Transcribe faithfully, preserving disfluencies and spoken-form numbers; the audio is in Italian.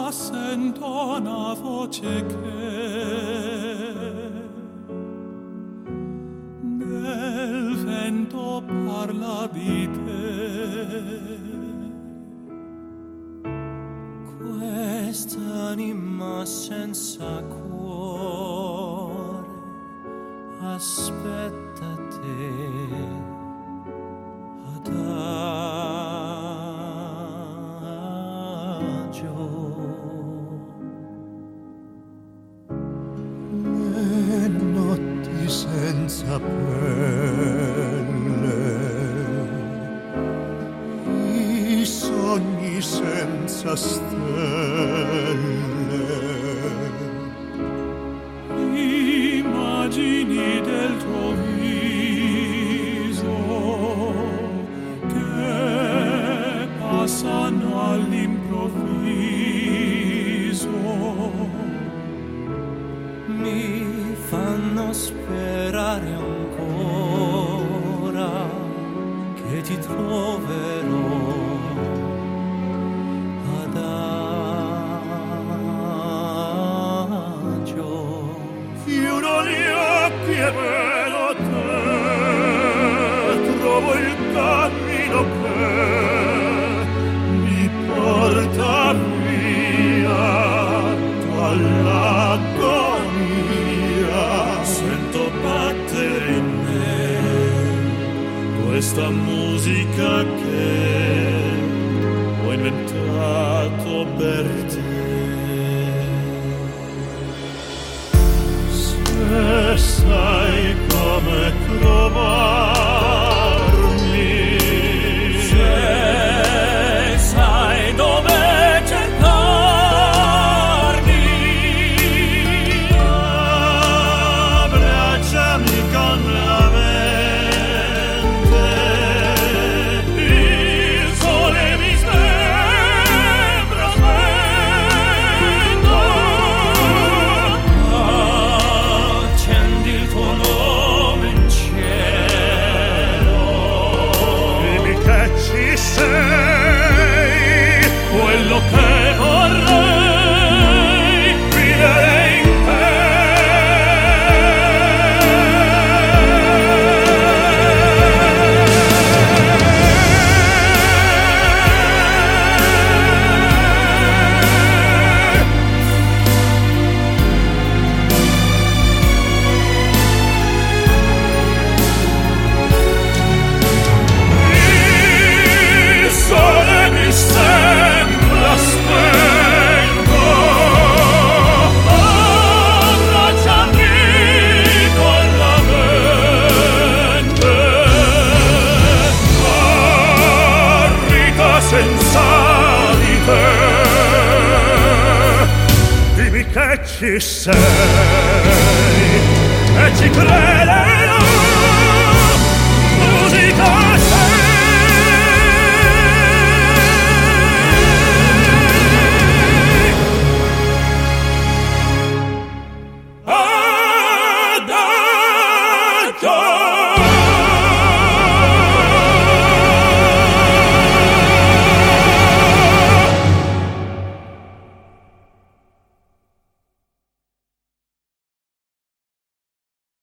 sento una voce che nel vento parla di te. Quest'anima senza cuore aspetta te adagio. Le notti senza pelle, i sogni senza stelle, immagini del tuo viso che passano all'improvviso, mi fanno sperare ancora che ti troverò adagio. Chiudo gli occhi e vedo te, trovo il cammino che mi porta via dall'agonia. Sento battere in me questa musica che ho inventato per te. Se sai come trovarmi, se sai dove cercarmi, abbracciami con la mente, il sole mi sembra spento, accendi il tuo nome in cielo, dimmi che ci sei, quello che vorrei vivere in te. Il sole mi sembra spento, abbracciami con la mente, arriva senza di te, dimmi che ci sei e ci crederei.